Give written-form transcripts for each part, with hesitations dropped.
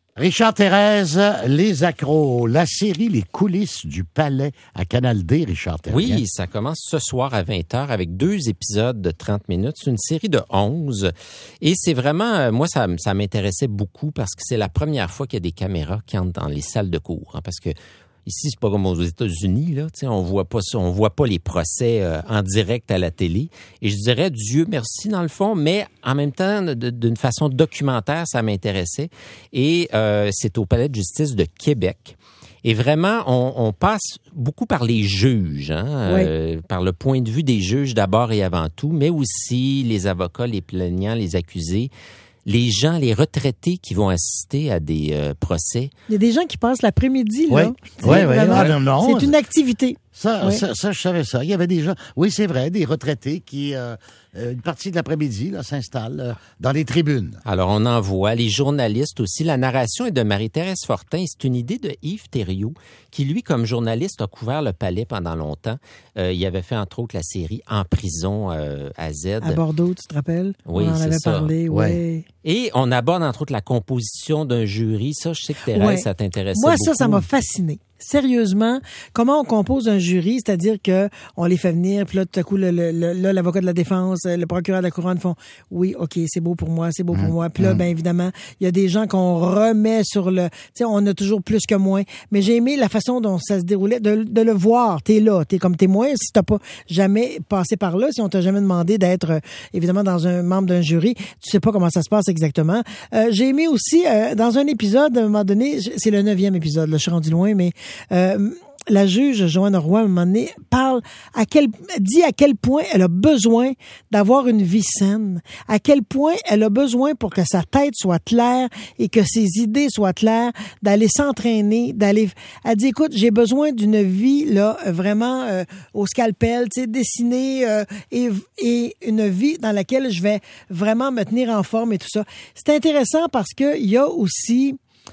Richard Thérèse, Les Accros, la série Les coulisses du palais à Canal D, Richard Thérèse. Oui, ça commence ce soir à 20h avec 2 épisodes de 30 minutes. C'est une série de 11 et c'est vraiment, moi, ça m'intéressait beaucoup parce que c'est la première fois qu'il y a des caméras qui entrent dans les salles de cours. Hein, parce que ici, c'est pas comme aux États-Unis, là. Tu sais, on voit pas ça, on voit pas les procès en direct à la télé. Et je dirais Dieu merci dans le fond, mais en même temps, d'une façon documentaire, ça m'intéressait. Et c'est au Palais de justice de Québec. Et vraiment, on passe beaucoup par les juges, hein, oui. Par le point de vue des juges d'abord et avant tout, mais aussi les avocats, les plaignants, les accusés. Les gens, les retraités qui vont assister à des procès. Il y a des gens qui passent l'après-midi, là. Oui. C'est une activité. Ça, je savais ça. Il y avait des gens, oui, c'est vrai, des retraités qui, une partie de l'après-midi, là, s'installent dans les tribunes. Alors, on en voit. Les journalistes aussi. La narration est de Marie-Thérèse Fortin. C'est une idée de Yves Thériault, qui, lui, comme journaliste, a couvert le palais pendant longtemps. Il avait fait, entre autres, la série En prison à Z. À Bordeaux, tu te rappelles? Oui, on en avait parlé, ouais. Et on aborde, entre autres, la composition d'un jury. Ça, je sais que Thérèse, ça t'intéressait beaucoup. Moi, ça m'a fasciné. Sérieusement, comment on compose un jury, c'est-à-dire que on les fait venir, puis là, tout à coup, l'avocat de la défense, le procureur de la couronne font « Oui, OK, c'est beau pour moi, c'est beau pour moi. » Puis là, bien évidemment, il y a des gens qu'on remet sur le... Tu sais, on a toujours plus que moins. Mais j'ai aimé la façon dont ça se déroulait, de le voir. T'es là, t'es comme témoin. Si t'as pas jamais passé par là, si on t'a jamais demandé d'être, évidemment, membre d'un jury, tu sais pas comment ça se passe exactement. J'ai aimé aussi, dans un épisode, à un moment donné, c'est le 9e épisode, là, je suis rendu loin, mais la juge Joanne Roy, à un moment donné, dit à quel point elle a besoin d'avoir une vie saine, à quel point elle a besoin pour que sa tête soit claire et que ses idées soient claires, d'aller s'entraîner, elle dit, écoute, j'ai besoin d'une vie, là, vraiment, au scalpel, tu sais, dessinée, et une vie dans laquelle je vais vraiment me tenir en forme et tout ça. C'est intéressant parce que il y a aussi,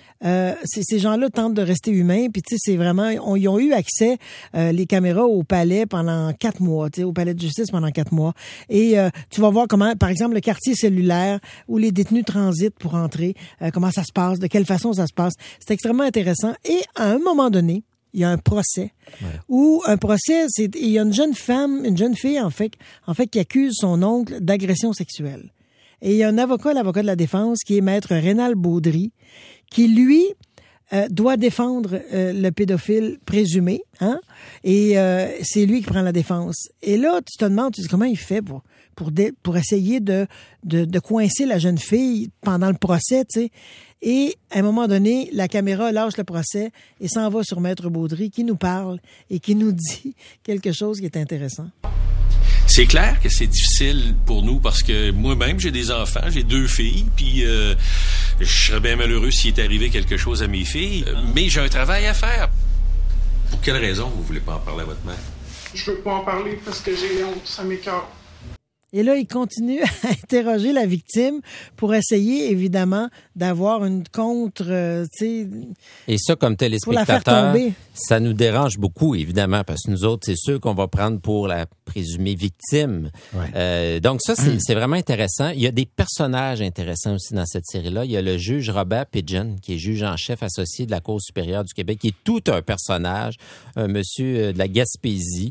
ces gens-là tentent de rester humains, puis tu sais, c'est vraiment, ils ont eu accès, les caméras au palais pendant 4 mois, tu sais, au palais de justice pendant 4 mois. Et tu vas voir comment, par exemple, le quartier cellulaire où les détenus transitent pour entrer, comment ça se passe, de quelle façon ça se passe. C'est extrêmement intéressant. Et à un moment donné, il y a un procès. Où un procès, il y a une jeune fille, en fait, qui accuse son oncle d'agression sexuelle. Et il y a un avocat, l'avocat de la défense, qui est maître Rénal Baudry, qui, lui, doit défendre le pédophile présumé, hein? Et c'est lui qui prend la défense. Et là, tu te demandes, comment il fait pour essayer de coincer la jeune fille pendant le procès, tu sais. Et à un moment donné, la caméra lâche le procès et s'en va sur maître Baudry, qui nous parle et qui nous dit quelque chose qui est intéressant. C'est clair que c'est difficile pour nous parce que moi-même, j'ai des enfants, j'ai 2 filles, puis je serais bien malheureux s'il était arrivé quelque chose à mes filles, mais j'ai un travail à faire. Pour quelle raison vous voulez pas en parler à votre mère? Je veux pas en parler parce que j'ai honte, ça m'écoeure. Et là, il continue à interroger la victime pour essayer, évidemment, d'avoir une contre, tu sais... Et ça, comme téléspectateur, ça nous dérange beaucoup, évidemment, parce que nous autres, c'est sûr qu'on va prendre pour la présumée victime. Ouais. Donc ça, c'est vraiment intéressant. Il y a des personnages intéressants aussi dans cette série-là. Il y a le juge Robert Pidgeon, qui est juge en chef associé de la Cour supérieure du Québec, qui est tout un personnage, un monsieur de la Gaspésie,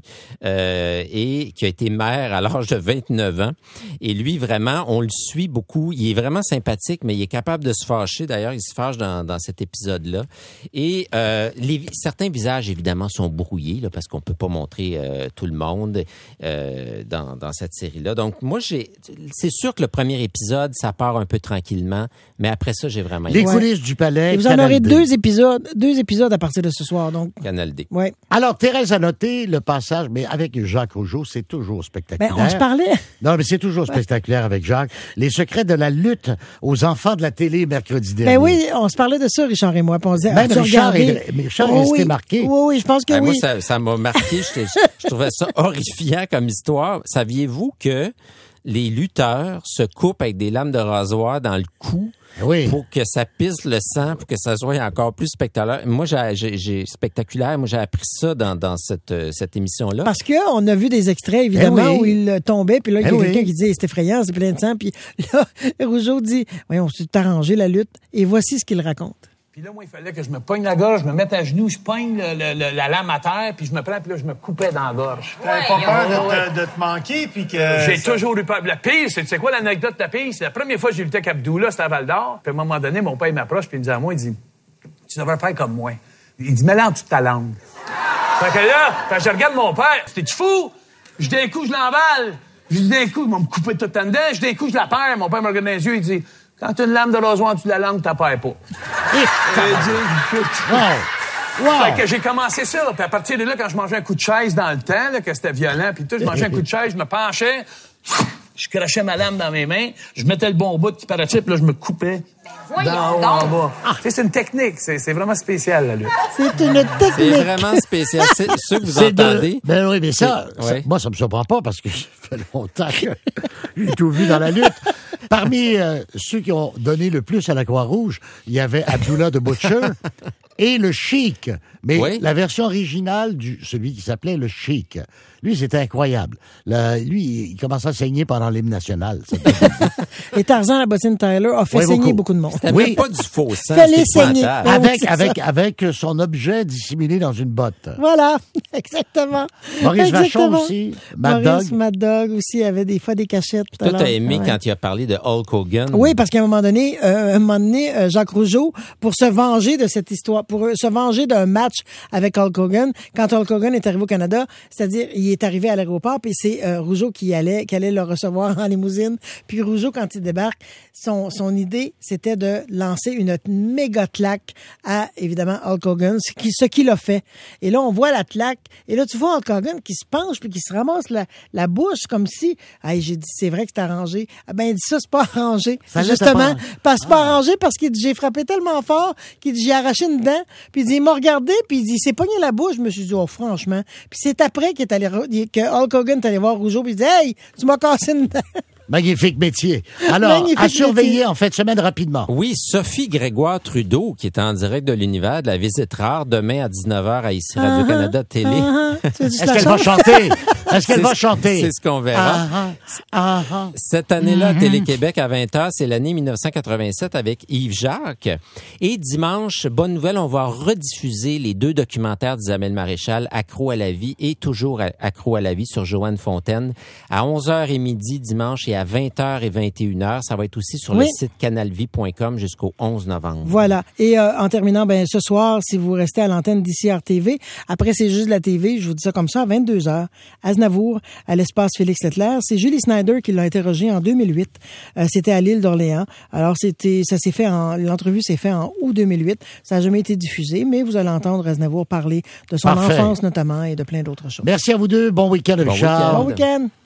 et qui a été maire à l'âge de 29 ans. Et lui, vraiment, on le suit beaucoup. Il est vraiment sympathique, mais il est capable de se fâcher. D'ailleurs, il se fâche dans cet épisode-là. Et certains visages, évidemment, sont brouillés, là, parce qu'on peut pas montrer tout le monde dans cette série-là. Donc, moi, c'est sûr que le premier épisode, ça part un peu tranquillement, mais après ça, j'ai vraiment... Les coulisses du palais, et vous en aurez 2 épisodes à partir de ce soir, donc. Canal D. Ouais. Alors, Thérèse a noté le passage, mais avec Jacques Rougeau, c'est toujours spectaculaire. Ben, on se parlait... Non, mais c'est toujours spectaculaire avec Jacques. Les secrets de la lutte aux enfants de la télé mercredi dernier. Ben oui, on se parlait de ça, Richard et moi. Puis on disait, même Richard est resté marqué. Oui, je pense que oui. Moi, ça m'a marqué. Je trouvais ça horrifiant comme histoire. Saviez-vous que les lutteurs se coupent avec des lames de rasoir dans le cou pour que ça pisse le sang, pour que ça soit encore plus spectaculaire? Moi, j'ai appris ça dans cette émission-là. Parce que on a vu des extraits, évidemment, où il tombait, puis là, il y a quelqu'un qui disait, c'est effrayant, c'est plein de sang, puis là, Rougeau dit, on s'est arrangé la lutte, et voici ce qu'il raconte. Puis là, moi, il fallait que je me pogne la gorge, je me mette à genoux, je pogne la lame à terre, puis je me prends, puis là, je me coupais dans la gorge. T'avais pas peur de te manquer, puis que... J'ai toujours eu peur. La pire, c'est quoi l'anecdote de la pire? C'est la première fois que j'ai lutté avec Abdullah, c'était à Val-d'Or. Puis à un moment donné, mon père, il m'approche, puis il me dit à moi, il dit, tu devrais faire comme moi. Il dit, mets-la en dessous de ta langue. Fait que là, je regarde mon père, c'était-tu fou? Je d'un coup, je l'emballe. Je dis d'un coup, il va me couper tout en dedans. Je d'un coup, je la perds. Mon père me regarde dans les yeux, il dit, quand tu as une lame de rasoir en dessous de la langue, t'as perds pas. Wow. Fait que j'ai commencé ça. Puis à partir de là, quand je mangeais un coup de chaise dans le temps, là, que c'était violent, puis tout, je mangeais un coup de chaise, je me penchais, je crachais ma lame dans mes mains, je mettais le bon bout qui paraissait, puis là, je me coupais. D'en haut en bas. C'est une technique. C'est vraiment spécial, la lutte. C'est une technique. C'est vraiment spécial. C'est ce que vous entendez. Ben oui, mais ça, Ouais. moi, ça me surprend pas parce que ça fait longtemps que j'ai tout vu dans la lutte. Parmi ceux qui ont donné le plus à la Croix-Rouge, il y avait Abdullah de Butcher et le Sheik. Mais Oui. la version originale celui qui s'appelait le Sheik, lui, c'était incroyable. Lui, il commençait à saigner pendant l'hymne national. Et Tarzan, la bottine Tyler, a fait Oui, saigner beaucoup beaucoup de monde. C'était Oui. même pas du faux sang. Fallait c'était saigner. épouvantable. oui, c'est Avec son objet dissimulé dans une botte. Voilà, exactement. Maurice Vachon Exactement. aussi, Mad Maurice, Dog. Mad Dog aussi avait des fois des cachettes. tout à Toi, t'as l'heure. aimé Ouais. quand il a parlé de Hulk Hogan. Oui, parce qu'à un moment donné, Jacques Rougeau, pour se venger de cette histoire, pour se venger d'un match avec Hulk Hogan, quand Hulk Hogan est arrivé au Canada, c'est-à-dire, il est arrivé à l'aéroport, puis c'est Rougeau qui allait le recevoir en limousine. Puis Rougeau, quand il débarque, son idée, c'était de lancer une méga claque à, évidemment, Hulk Hogan, ce qu'il a fait. Et là, on voit la claque, et là, tu vois Hulk Hogan qui se penche, puis qui se ramasse la bouche, comme si, j'ai dit, c'est vrai que c'est arrangé. Ah ben, il dit ça, c'est pas arrangé. Ça l'était Justement, pas. parce que c'est pas arrangé, parce qu'il dit, j'ai frappé tellement fort, qu'il dit, j'ai arraché une dent, puis il dit, il m'a regardé, puis il dit, il s'est pogné la bouche, je me suis dit, oh, franchement. Puis c'est après que Hulk Hogan est allé voir Rougeau, puis il dit, hey, tu m'as cassé une dent. Magnifique métier. Alors, Magnifique à surveiller métier. en fin de semaine rapidement. Oui, Sophie Grégoire-Trudeau, qui est en direct de l'univers de la visite rare, demain à 19h à ici Radio-Canada Télé. Tu veux dire, Est-ce qu'elle va chanter? Est-ce qu'elle va chanter? C'est ce qu'on verra. Cette année-là, Télé-Québec à 20h, c'est l'année 1987 avec Yves Jacques. Et dimanche, bonne nouvelle, on va rediffuser les 2 documentaires d'Isabelle Maréchal, Accro à la vie et Toujours accro à la vie sur Joanne Fontaine à 11h et midi dimanche et à 20h et 21h. Ça va être aussi sur le site canalvie.com jusqu'au 11 novembre. Voilà. Et en terminant, ce soir, si vous restez à l'antenne d'ICR TV, après c'est juste la TV, je vous dis ça comme ça, à 22h, Aznavour, à l'espace Félix Leclerc. C'est Julie Snyder qui l'a interrogé en 2008. C'était à l'île d'Orléans. Alors l'entrevue s'est faite en août 2008. Ça n'a jamais été diffusé, mais vous allez entendre Aznavour parler de son enfance notamment et de plein d'autres choses. Merci à vous deux. Bon week-end, Richard. Bon week-end.